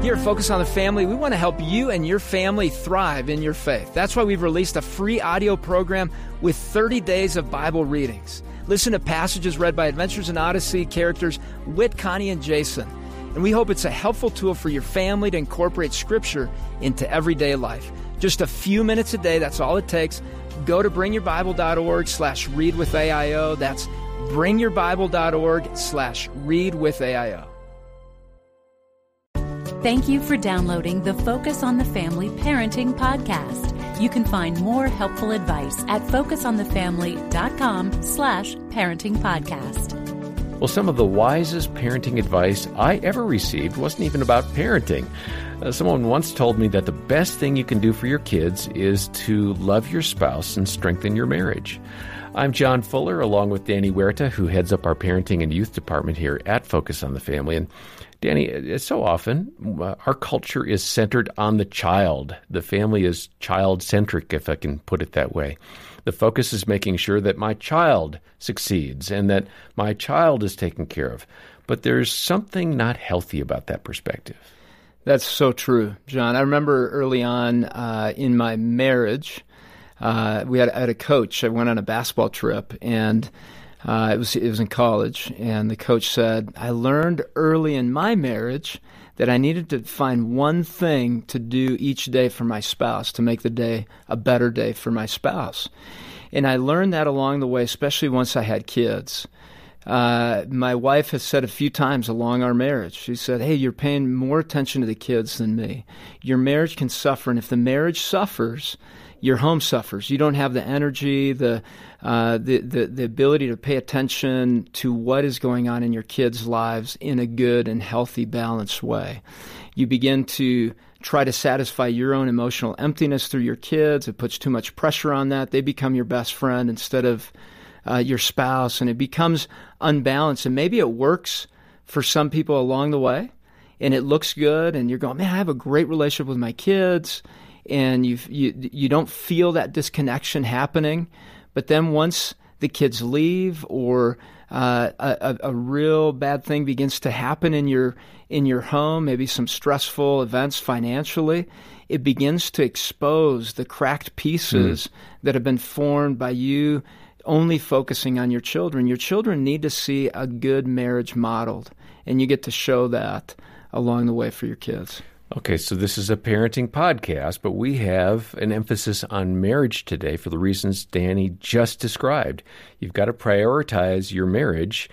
Here at Focus on the Family, we want to help you and your family thrive in your faith. That's why we've released a free audio program with 30 days of Bible readings. Listen to passages read by Adventures in Odyssey characters Whit, Connie, and Jason. And we hope it's a helpful tool for your family to incorporate Scripture into everyday life. Just a few minutes a day, that's all it takes. Go to bringyourbible.org/readwithaio. That's bringyourbible.org/readwithaio. Thank you for downloading the Focus on the Family Parenting Podcast. You can find more helpful advice at focusonthefamily.com/parenting podcast. Well, some of the wisest parenting advice I ever received wasn't even about parenting. Someone once told me that the best thing you can do for your kids is to love your spouse and strengthen your marriage. I'm John Fuller, along with Danny Huerta, who heads up our parenting and youth department here at Focus on the Family. And Danny, so often our culture is centered on the child. The family is child-centric, if I can put it that way. The focus is making sure that my child succeeds and that my child is taken care of. But there's something not healthy about that perspective. That's so true, John. I remember early on in my marriage, I had a coach. I went on a basketball trip, and it was in college, and the coach said, I learned early in my marriage that I needed to find one thing to do each day for my spouse to make the day a better day for my spouse. And I learned that along the way, especially once I had kids. My wife has said a few times along our marriage, she said, hey, you're paying more attention to the kids than me. Your marriage can suffer, and if the marriage suffers, your home suffers. You don't have the energy, the ability to pay attention to what is going on in your kids' lives in a good and healthy, balanced way. You begin to try to satisfy your own emotional emptiness through your kids. It puts too much pressure on that. They become your best friend instead of your spouse, and it becomes unbalanced. And maybe it works for some people along the way, and it looks good, and you're going, man, I have a great relationship with my kids, and you don't feel that disconnection happening. But then once the kids leave, or a real bad thing begins to happen in your home, maybe some stressful events financially, it begins to expose the cracked pieces that have been formed by you only focusing on your children. Your children need to see a good marriage modeled, and you get to show that along the way for your kids. Okay, so this is a parenting podcast, but we have an emphasis on marriage today for the reasons Danny just described. You've got to prioritize your marriage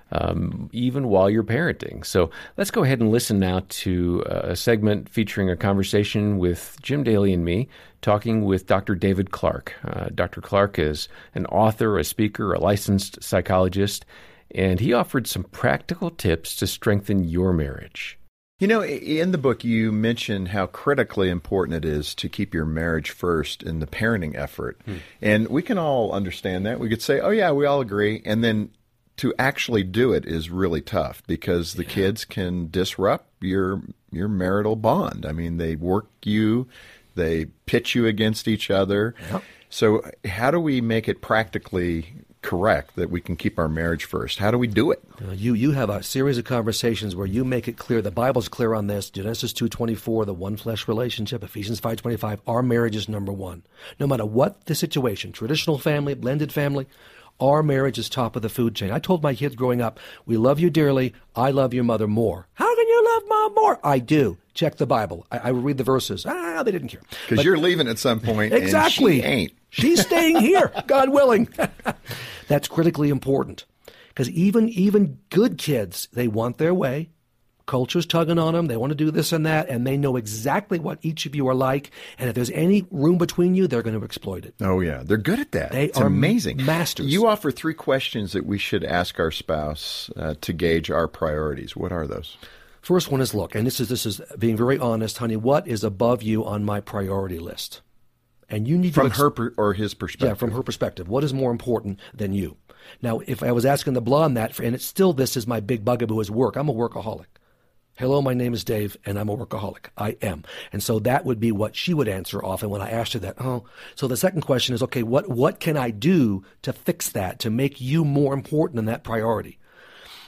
even while you're parenting. So let's go ahead and listen now to a segment featuring a conversation with Jim Daly and me talking with Dr. David Clark. Dr. Clark is an author, a speaker, a licensed psychologist, and he offered some practical tips to strengthen your marriage. You know, in the book, you mentioned how critically important it is to keep your marriage first in the parenting effort. And we can all understand that. We could say, oh, yeah, we all agree. And then to actually do it is really tough because the kids can disrupt your marital bond. I mean, they work you, they pitch you against each other. Yep. So how do we make it practically correct that we can keep our marriage first? How do we do it? You have a series of conversations where you make it clear. The Bible's clear on this. Genesis 2:24, the one flesh relationship. Ephesians 5:25. Our marriage is number one. No matter what the situation, traditional family, blended family, our marriage is top of the food chain. I told my kids growing up, we love you dearly. I love your mother more. How can you love mom more? I do. Check the Bible. I read the verses. They didn't care. Because you're leaving at some point. Exactly. And she ain't. She's staying here, God willing. That's critically important. Because even good kids, they want their way. Culture's tugging on them. They want to do this and that, and they know exactly what each of you are like. And if there's any room between you, they're going to exploit it. Oh, yeah. They're good at that. It's amazing. Masters. You offer 3 questions that we should ask our spouse to gauge our priorities. What are those? First one is, look, and this is being very honest, honey, what is above you on my priority list? And you need from her or his perspective. Yeah, from her perspective. What is more important than you? Now, if I was asking the blonde that, and it's still this is my big bugaboo is work. I'm a workaholic. Hello, my name is Dave, and I'm a workaholic. I am. And so that would be what she would answer often when I asked her that. So the second question is, okay, what can I do to fix that, to make you more important than that priority?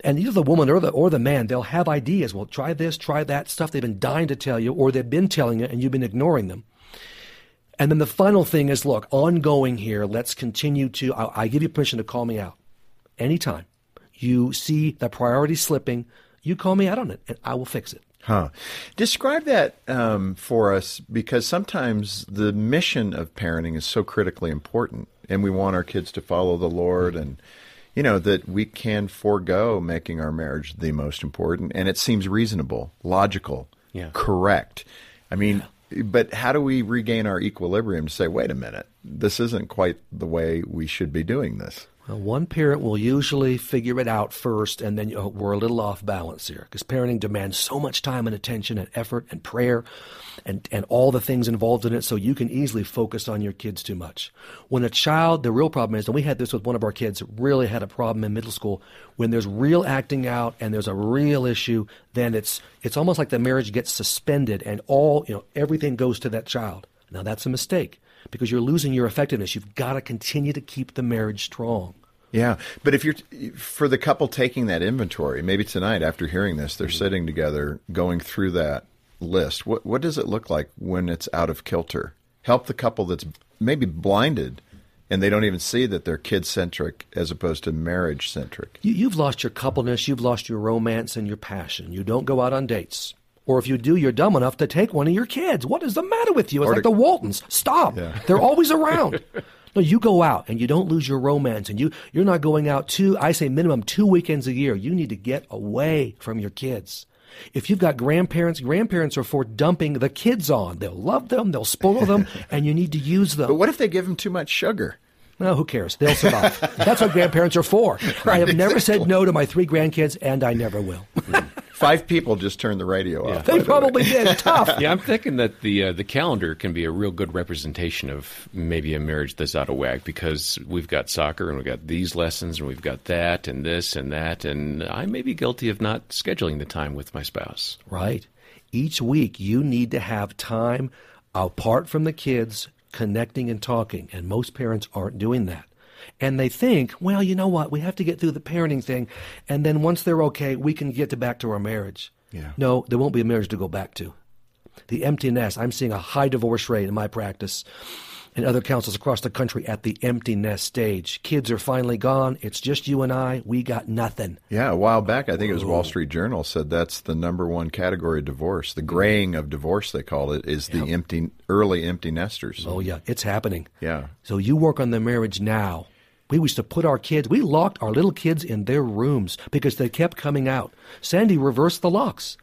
And either the woman or the man, they'll have ideas. Well, try this, try that, stuff they've been dying to tell you, or they've been telling you and you've been ignoring them. And then the final thing is, look, ongoing here, let's continue to, I give you permission to call me out anytime you see the priority slipping. You call me out on it and I will fix it. Describe that for us, because sometimes the mission of parenting is so critically important, and we want our kids to follow the Lord, and that we can forego making our marriage the most important, and it seems reasonable, logical, correct. I mean, but how do we regain our equilibrium to say, wait a minute, this isn't quite the way we should be doing this? Well, one parent will usually figure it out first, and then we're a little off balance here, because parenting demands so much time and attention and effort and prayer and all the things involved in it, so you can easily focus on your kids too much. When a child, the real problem is, and we had this with one of our kids, really had a problem in middle school, when there's real acting out and there's a real issue, then it's almost like the marriage gets suspended and everything goes to that child. Now that's a mistake, because you're losing your effectiveness. You've got to continue to keep the marriage strong. Yeah, but if you're for the couple taking that inventory, maybe tonight after hearing this, they're sitting together going through that list. What does it look like when it's out of kilter? Help the couple that's maybe blinded and they don't even see that they're kid-centric as opposed to marriage-centric. You've lost your coupleness, you've lost your romance and your passion. You don't go out on dates. Or if you do, you're dumb enough to take one of your kids. What is the matter with you? It's like the Waltons. Stop. Yeah. They're always around. No, you go out and you don't lose your romance, and you're not going out minimum 2 weekends a year. You need to get away from your kids. If you've got grandparents are for dumping the kids on. They'll love them, they'll spoil them, and you need to use them. But what if they give them too much sugar? No, who cares? They'll survive. That's what grandparents are for. I have never said no to my 3 grandkids, and I never will. 5 people just turned the radio off. They probably did. Tough. Yeah, I'm thinking that the calendar can be a real good representation of maybe a marriage that's out of whack, because we've got soccer and we've got these lessons and we've got that and this and that, and I may be guilty of not scheduling the time with my spouse. Right. Each week you need to have time apart from the kids, connecting and talking, and most parents aren't doing that. And they think, well, you know what, we have to get through the parenting thing, and then once they're okay, we can get back to our marriage. Yeah. No, there won't be a marriage to go back to. The empty nest, I'm seeing a high divorce rate in my practice and other counsels across the country at the empty nest stage. Kids are finally gone. It's just you and I. We got nothing. Yeah, a while back, I think it was Wall Street Journal said that's the number one category of divorce. The graying of divorce, they call it, is the early empty nesters. Oh, yeah, it's happening. Yeah. So you work on the marriage now. We used to put we locked our little kids in their rooms because they kept coming out. Sandy reversed the locks.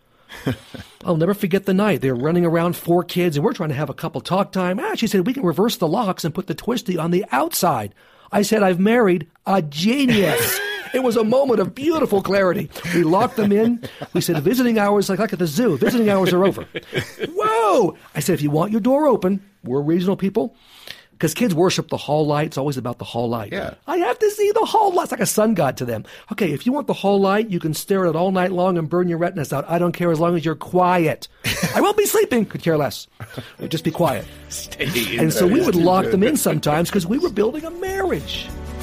I'll never forget the night. They're running around, 4 kids, and we're trying to have a couple talk time. She said, we can reverse the locks and put the twisty on the outside. I said, I've married a genius. It was a moment of beautiful clarity. We locked them in. We said, visiting hours, like at the zoo, visiting hours are over. Whoa! I said, if you want your door open, we're reasonable people. Because kids worship the hall light. It's always about the hall light. Yeah. I have to see the hall light. It's like a sun god to them. Okay, if you want the hall light, you can stare at it all night long and burn your retinas out. I don't care as long as you're quiet. I won't be sleeping. Could care less. Just be quiet. And so we would lock them in sometimes because we were building a marriage.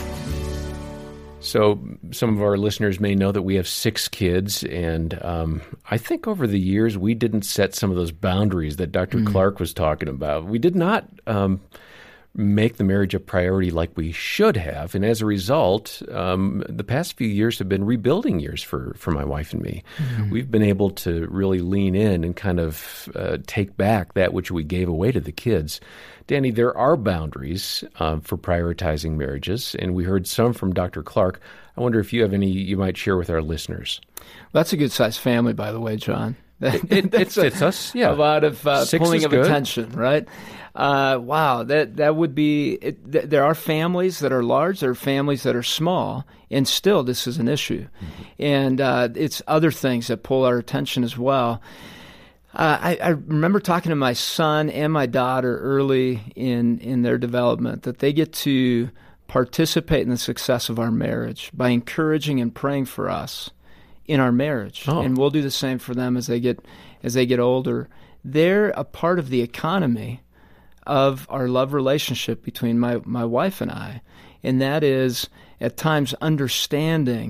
So some of our listeners may know that we have 6 kids, and I think over the years we didn't set some of those boundaries that Dr. Clark was talking about. We did not make the marriage a priority like we should have. And as a result, the past few years have been rebuilding years for my wife and me. Mm-hmm. We've been able to really lean in and kind of take back that which we gave away to the kids. Danny, there are boundaries for prioritizing marriages, and we heard some from Dr. Clark. I wonder if you have any you might share with our listeners. Well, that's a good-sized family, by the way, John. It fits us, yeah. A lot of pulling of attention, right? Wow, that would be. There are families that are large. There are families that are small, and still this is an issue. Mm-hmm. And it's other things that pull our attention as well. I remember talking to my son and my daughter early in their development that they get to participate in the success of our marriage by encouraging and praying for us in our marriage, and we'll do the same for them as they get older. They're a part of the economy of our love relationship between my wife and I, and that is at times understanding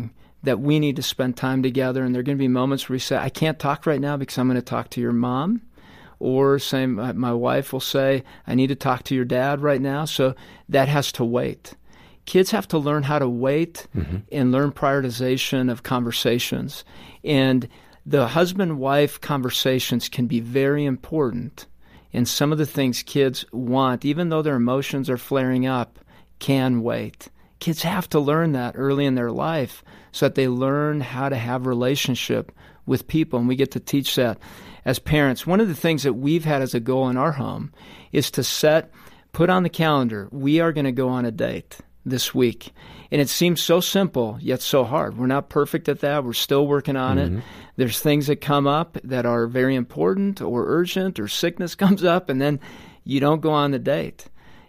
that we need to spend time together. And there are going to be moments where we say, I can't talk right now because I'm going to talk to your mom. Or say, my wife will say, I need to talk to your dad right now. So that has to wait. Kids have to learn how to wait and learn prioritization of conversations. And the husband-wife conversations can be very important. And some of the things kids want, even though their emotions are flaring up, can wait. Kids have to learn that early in their life so that they learn how to have relationship with people, and we get to teach that as parents. One of the things that we've had as a goal in our home is to put on the calendar, we are going to go on a date this week. And it seems so simple, yet so hard. We're not perfect at that. We're still working on it. There's things that come up that are very important or urgent, or sickness comes up, and then you don't go on the date.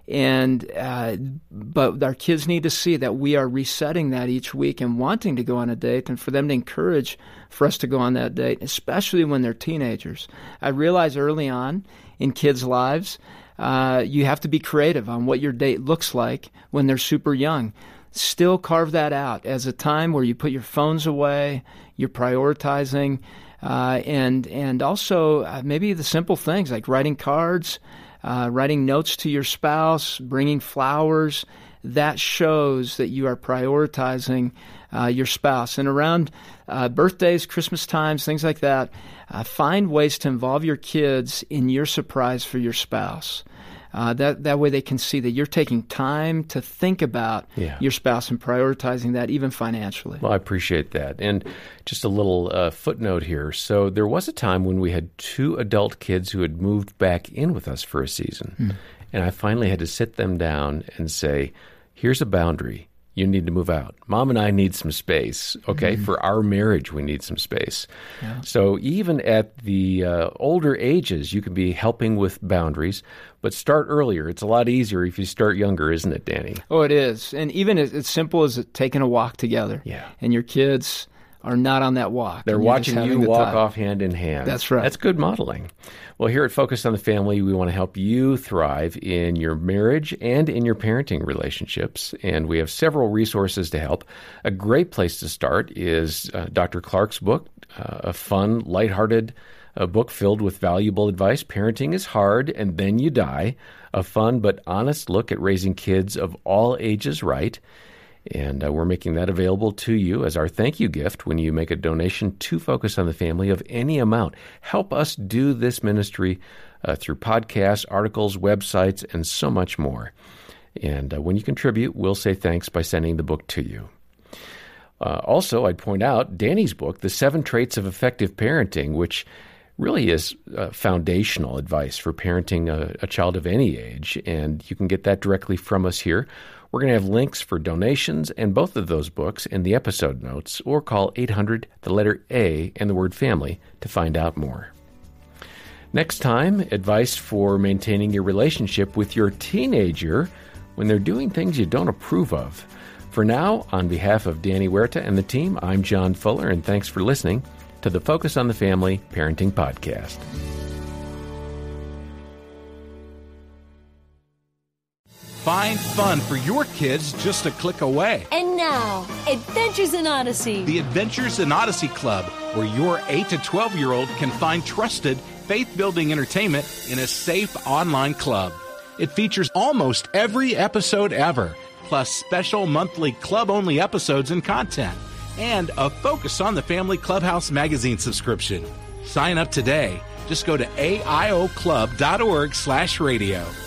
But our kids need to see that we are resetting that each week and wanting to go on a date, and for them to encourage for us to go on that date, especially when they're teenagers. I realize early on in kids' lives, you have to be creative on what your date looks like when they're super young. Still carve that out as a time where you put your phones away, you're prioritizing, and also maybe the simple things like writing cards, writing notes to your spouse, bringing flowers. That shows that you are prioritizing your spouse. And around birthdays, Christmas times, things like that, find ways to involve your kids in your surprise for your spouse. That way they can see that you're taking time to think about your spouse and prioritizing that even financially. Well, I appreciate that. And just a little footnote here. So there was a time when we had 2 adult kids who had moved back in with us for a season. And I finally had to sit them down and say, here's a boundary. You need to move out. Mom and I need some space, okay? For our marriage, we need some space. Yeah. So even at the older ages, you can be helping with boundaries, but start earlier. It's a lot easier if you start younger, isn't it, Danny? Oh, it is. And even as simple as taking a walk together. Yeah. And your kids are not on that walk. They're watching you walk off hand in hand. That's right. That's good modeling. Well, here at Focus on the Family, we want to help you thrive in your marriage and in your parenting relationships, and we have several resources to help. A great place to start is Dr. Clark's book, a fun, lighthearted book filled with valuable advice. Parenting is hard, and then you die. A fun but honest look at raising kids of all ages right. And we're making that available to you as our thank you gift when you make a donation to Focus on the Family of any amount. Help us do this ministry through podcasts, articles, websites, and so much more. And when you contribute, we'll say thanks by sending the book to you. Also, I'd point out Danny's book, The 7 Traits of Effective Parenting, which really is foundational advice for parenting a child of any age. And you can get that directly from us here. We're going to have links for donations and both of those books in the episode notes, or call 800, the letter A, and the word family to find out more. Next time, advice for maintaining your relationship with your teenager when they're doing things you don't approve of. For now, on behalf of Danny Huerta and the team, I'm John Fuller, and thanks for listening to the Focus on the Family Parenting Podcast. Find fun for your kids just a click away. And now, Adventures in Odyssey. The Adventures in Odyssey Club, where your 8 to 12-year-old can find trusted, faith-building entertainment in a safe online club. It features almost every episode ever, plus special monthly club-only episodes and content, and a Focus on the Family Clubhouse magazine subscription. Sign up today. Just go to aioclub.org/radio.